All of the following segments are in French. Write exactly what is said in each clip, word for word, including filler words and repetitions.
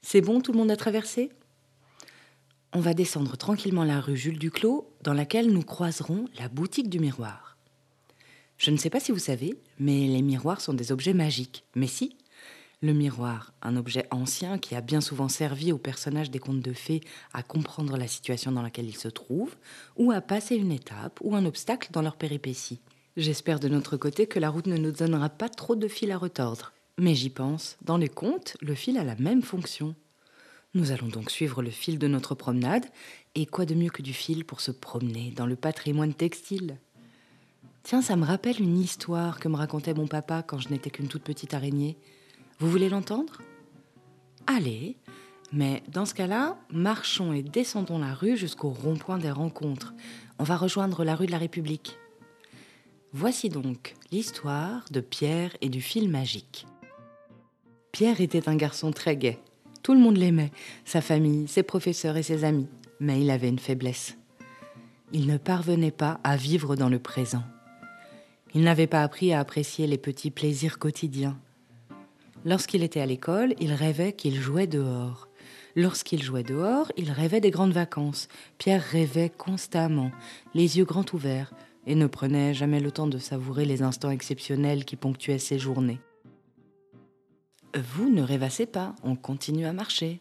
C'est bon, tout le monde a traversé ? On va descendre tranquillement la rue Jules Duclos, dans laquelle nous croiserons la boutique du miroir. Je ne sais pas si vous savez, mais les miroirs sont des objets magiques. Mais si, le miroir, un objet ancien qui a bien souvent servi aux personnages des contes de fées à comprendre la situation dans laquelle ils se trouvent, ou à passer une étape ou un obstacle dans leur péripétie. J'espère de notre côté que la route ne nous donnera pas trop de fil à retordre. Mais j'y pense, dans les contes, le fil a la même fonction. Nous allons donc suivre le fil de notre promenade, et quoi de mieux que du fil pour se promener dans le patrimoine textile ? Tiens, ça me rappelle une histoire que me racontait mon papa quand je n'étais qu'une toute petite araignée. Vous voulez l'entendre ? Allez, mais dans ce cas-là, marchons et descendons la rue jusqu'au rond-point des rencontres. On va rejoindre la rue de la République. Voici donc l'histoire de Pierre et du fil magique. Pierre était un garçon très gai. Tout le monde l'aimait, sa famille, ses professeurs et ses amis. Mais il avait une faiblesse. Il ne parvenait pas à vivre dans le présent. Il n'avait pas appris à apprécier les petits plaisirs quotidiens. Lorsqu'il était à l'école, il rêvait qu'il jouait dehors. Lorsqu'il jouait dehors, il rêvait des grandes vacances. Pierre rêvait constamment, les yeux grands ouverts, et ne prenait jamais le temps de savourer les instants exceptionnels qui ponctuaient ses journées. Vous ne rêvassez pas, on continue à marcher.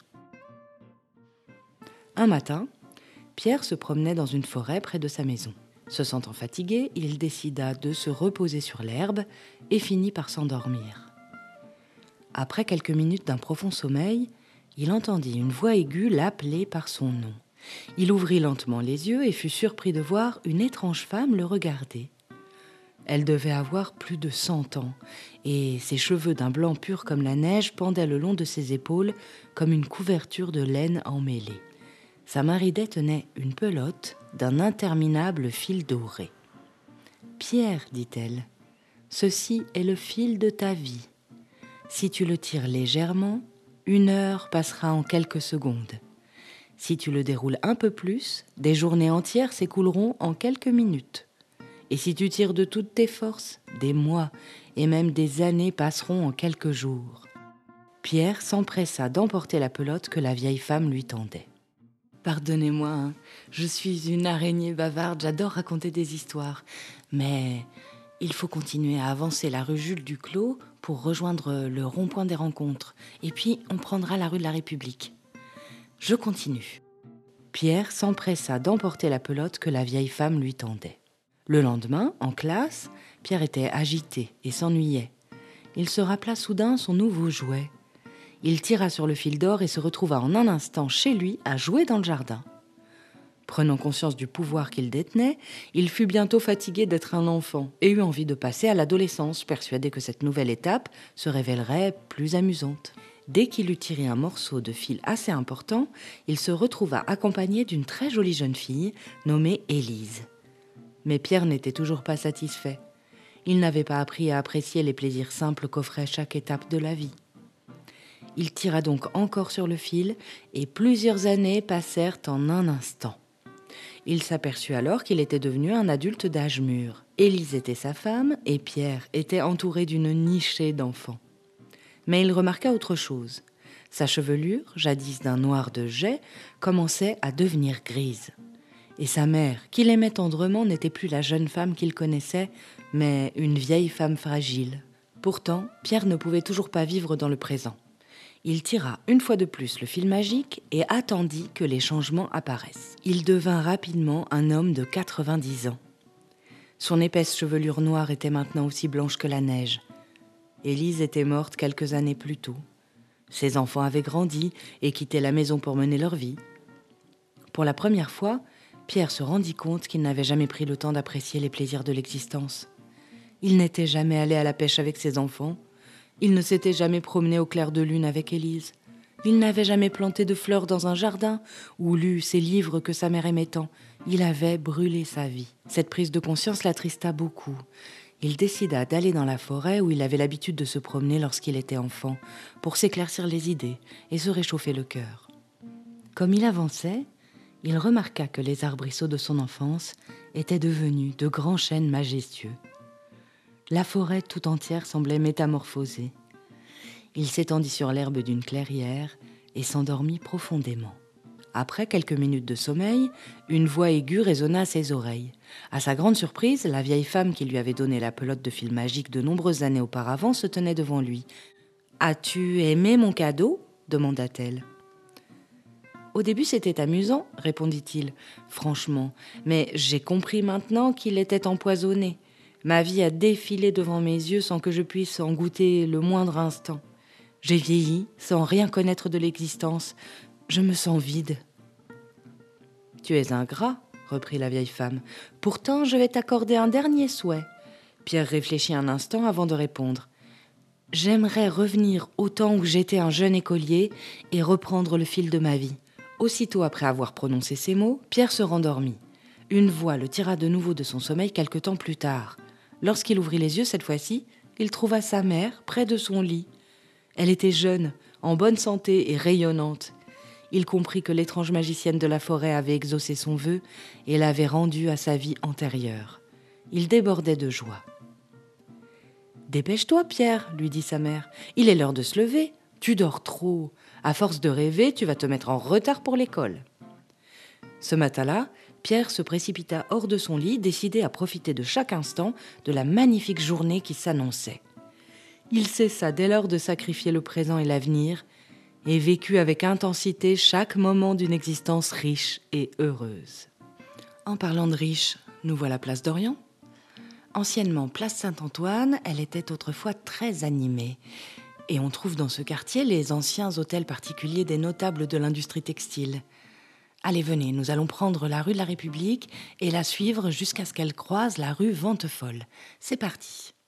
Un matin, Pierre se promenait dans une forêt près de sa maison. Se sentant fatigué, il décida de se reposer sur l'herbe et finit par s'endormir. Après quelques minutes d'un profond sommeil, il entendit une voix aiguë l'appeler par son nom. Il ouvrit lentement les yeux et fut surpris de voir une étrange femme le regarder. Elle devait avoir plus de cent ans, et ses cheveux d'un blanc pur comme la neige pendaient le long de ses épaules comme une couverture de laine emmêlée. Sa main ridée tenait une pelote d'un interminable fil doré. « Pierre, dit-elle, ceci est le fil de ta vie. Si tu le tires légèrement, une heure passera en quelques secondes. Si tu le déroules un peu plus, des journées entières s'écouleront en quelques minutes. Et si tu tires de toutes tes forces, des mois et même des années passeront en quelques jours. » Pierre s'empressa d'emporter la pelote que la vieille femme lui tendait. « Pardonnez-moi, hein, je suis une araignée bavarde, j'adore raconter des histoires. Mais il faut continuer à avancer la rue Jules Duclos pour rejoindre le rond-point des rencontres. Et puis, on prendra la rue de la République. Je continue. » Pierre s'empressa d'emporter la pelote que la vieille femme lui tendait. Le lendemain, en classe, Pierre était agité et s'ennuyait. Il se rappela soudain son nouveau jouet. Il tira sur le fil d'or et se retrouva en un instant chez lui à jouer dans le jardin. Prenant conscience du pouvoir qu'il détenait, il fut bientôt fatigué d'être un enfant et eut envie de passer à l'adolescence, persuadé que cette nouvelle étape se révélerait plus amusante. Dès qu'il eut tiré un morceau de fil assez important, il se retrouva accompagné d'une très jolie jeune fille nommée Élise. Mais Pierre n'était toujours pas satisfait. Il n'avait pas appris à apprécier les plaisirs simples qu'offrait chaque étape de la vie. Il tira donc encore sur le fil et plusieurs années passèrent en un instant. Il s'aperçut alors qu'il était devenu un adulte d'âge mûr. Élise était sa femme et Pierre était entouré d'une nichée d'enfants. Mais il remarqua autre chose. Sa chevelure, jadis d'un noir de jais, commençait à devenir grise. Et sa mère, qu'il aimait tendrement, n'était plus la jeune femme qu'il connaissait, mais une vieille femme fragile. Pourtant, Pierre ne pouvait toujours pas vivre dans le présent. Il tira une fois de plus le fil magique et attendit que les changements apparaissent. Il devint rapidement un homme de quatre-vingt-dix ans. Son épaisse chevelure noire était maintenant aussi blanche que la neige. Élise était morte quelques années plus tôt. Ses enfants avaient grandi et quitté la maison pour mener leur vie. Pour la première fois, Pierre se rendit compte qu'il n'avait jamais pris le temps d'apprécier les plaisirs de l'existence. Il n'était jamais allé à la pêche avec ses enfants. Il ne s'était jamais promené au clair de lune avec Élise. Il n'avait jamais planté de fleurs dans un jardin ou lu ces livres que sa mère aimait tant. Il avait brûlé sa vie. Cette prise de conscience l'attrista beaucoup. Il décida d'aller dans la forêt où il avait l'habitude de se promener lorsqu'il était enfant, pour s'éclaircir les idées et se réchauffer le cœur. Comme il avançait, il remarqua que les arbrisseaux de son enfance étaient devenus de grands chênes majestueux. La forêt tout entière semblait métamorphosée. Il s'étendit sur l'herbe d'une clairière et s'endormit profondément. Après quelques minutes de sommeil, une voix aiguë résonna à ses oreilles. À sa grande surprise, la vieille femme qui lui avait donné la pelote de fil magique de nombreuses années auparavant se tenait devant lui. « As-tu aimé mon cadeau ?» demanda-t-elle. « Au début, c'était amusant, » répondit-il. « Franchement, mais j'ai compris maintenant qu'il était empoisonné. Ma vie a défilé devant mes yeux sans que je puisse en goûter le moindre instant. J'ai vieilli sans rien connaître de l'existence. Je me sens vide. »« Tu es ingrat, » reprit la vieille femme. « Pourtant, je vais t'accorder un dernier souhait. » Pierre réfléchit un instant avant de répondre. « J'aimerais revenir au temps où j'étais un jeune écolier et reprendre le fil de ma vie. » Aussitôt après avoir prononcé ces mots, Pierre se rendormit. Une voix le tira de nouveau de son sommeil quelque temps plus tard. Lorsqu'il ouvrit les yeux cette fois-ci, il trouva sa mère près de son lit. Elle était jeune, en bonne santé et rayonnante. Il comprit que l'étrange magicienne de la forêt avait exaucé son vœu et l'avait rendu à sa vie antérieure. Il débordait de joie. « Dépêche-toi, Pierre, lui dit sa mère. Il est l'heure de se lever. Tu dors trop. À force de rêver, tu vas te mettre en retard pour l'école. » Ce matin-là, Pierre se précipita hors de son lit, décidé à profiter de chaque instant de la magnifique journée qui s'annonçait. Il cessa dès lors de sacrifier le présent et l'avenir et vécut avec intensité chaque moment d'une existence riche et heureuse. En parlant de riche, nous voilà place d'Orient. Anciennement place Saint-Antoine, elle était autrefois très animée. Et on trouve dans ce quartier les anciens hôtels particuliers des notables de l'industrie textile. Allez, venez, nous allons prendre la rue de la République et la suivre jusqu'à ce qu'elle croise la rue Ventefolle. C'est parti.